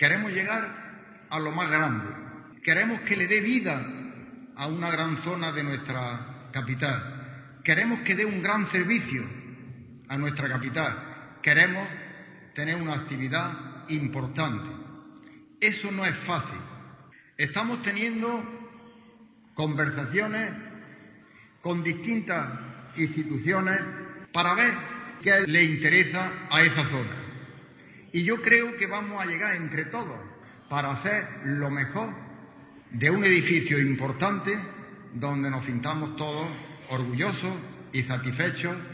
Queremos llegar a lo más grande. Queremos que le dé vida a una gran zona de nuestra capital. Queremos que dé un gran servicio a nuestra capital. Queremos tener una actividad importante. Eso no es fácil. Estamos teniendo conversaciones con distintas instituciones para ver qué le interesa a esa zona. Y yo creo que vamos a llegar entre todos para hacer lo mejor de un edificio importante donde nos sintamos todos orgullosos y satisfechos